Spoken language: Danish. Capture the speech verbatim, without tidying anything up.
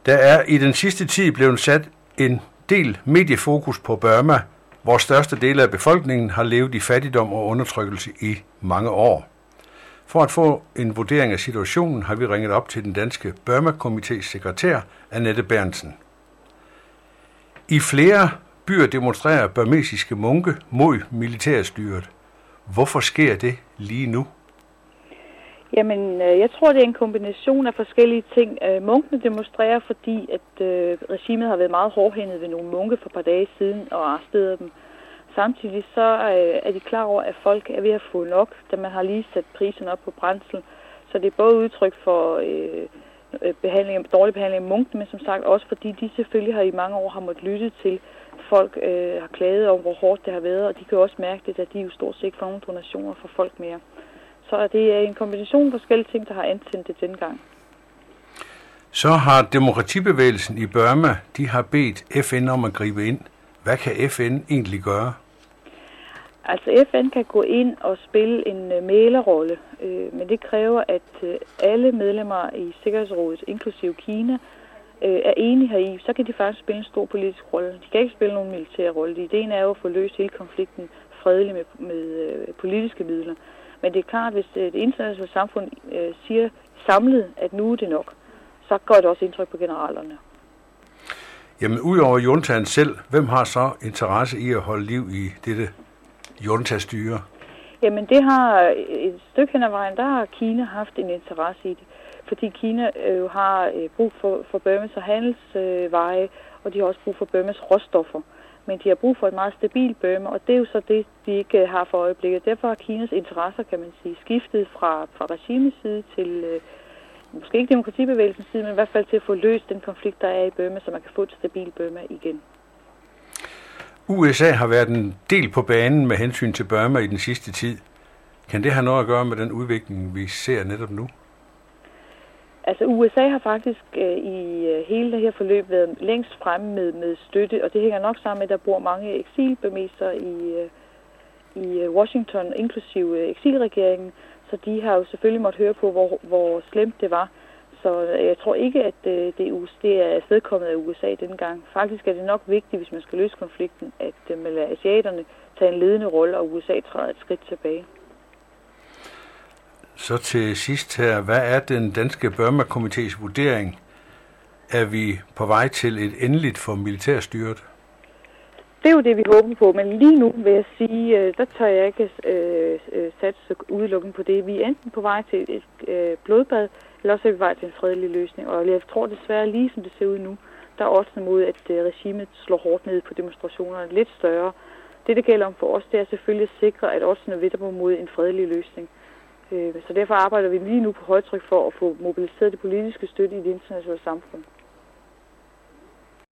Der er i den sidste tid blevet sat en del mediefokus på Burma, hvor største dele af befolkningen har levet i fattigdom og undertrykkelse i mange år. For at få en vurdering af situationen har vi ringet op til den danske Burma-komités sekretær, Annette Berntsen. I flere byer demonstrerer burmesiske munke mod militærstyret. Hvorfor sker det lige nu? Jamen, jeg tror, det er en kombination af forskellige ting. Munkene demonstrerer, fordi at øh, regimet har været meget hårdhændet ved nogle munke for et par dage siden og arresteret dem. Samtidig så øh, er de klar over, at folk er ved at få nok, da man har lige sat priserne op på brændsel. Så det er både udtryk for øh, behandling, dårlig behandling af munkene, men som sagt også fordi de selvfølgelig har i mange år har måttet lytte til, folk øh, har klaget over, hvor hårdt det har været, og de kan også mærke det, at de jo stort set ikke får nogle donationer fra folk mere. Så det er en kombination af forskellige ting, der har antændt det dengang. Så har demokratibevægelsen i Burma, de har bedt F N om at gribe ind. Hvad kan F N egentlig gøre? Altså F N kan gå ind og spille en uh, mæglerrolle, øh, men det kræver, at uh, alle medlemmer i Sikkerhedsrådet, inklusive Kina, øh, er enige heri. Så kan de faktisk spille en stor politisk rolle. De kan ikke spille nogen militær rolle. Ideen er jo at få løst hele konflikten fredeligt med, med uh, politiske midler. Men det er klart, at hvis det internationale samfund øh, siger samlet, at nu er det nok, så gør det også indtryk på generalerne. Jamen, udover juntaen selv, hvem har så interesse i at holde liv i dette juntastyre? Jamen, det har et stykke hen ad vejen, der har Kina haft en interesse i det. Fordi Kina jo øh, har øh, brug for, for Burmas og handelsveje, øh, og de har også brug for Burmas råstoffer. Men de har brug for et meget stabilt Burma, og det er jo så det, de ikke har for øjeblikket. Derfor har Kinas interesser, kan man sige, skiftet fra, fra regimets side til, øh, måske ikke demokratibevægelsens side, men i hvert fald til at få løst den konflikt, der er i Burma, så man kan få et stabilt Burma igen. U S A har været en del på banen med hensyn til Burma i den sidste tid. Kan det have noget at gøre med den udvikling, vi ser netop nu? Altså U S A har faktisk øh, i øh, hele det her forløb været længst fremme med, med støtte, og det hænger nok sammen med, at der bor mange eksilburmeser i, øh, i Washington, inklusive øh, eksilregeringen, så de har jo selvfølgelig måttet høre på, hvor, hvor slemt det var. Så jeg tror ikke, at øh, det, det er afstedkommet af U S A denne gang. Faktisk er det nok vigtigt, hvis man skal løse konflikten, at øh, man lader asiaterne tage en ledende rolle, og U S A træder et skridt tilbage. Så til sidst her, hvad er den danske Burma-komités vurdering? Er vi på vej til et endeligt for militærstyret? Det er jo det, vi håber på, men lige nu vil jeg sige, der tør jeg ikke øh, satse udelukkende på det. Vi er enten på vej til et øh, blodbad, eller også er vi på vej til en fredelig løsning. Og jeg tror desværre, lige som det ser ud nu, der er også mod, at øh, regimet slår hårdt ned på demonstrationerne lidt større. Det, der gælder om for os, det er selvfølgelig at sikre, at oddsene vinder mod en fredelig løsning. Så derfor arbejder vi lige nu på højtryk for at få mobiliseret det politiske støtte i det internationale samfund.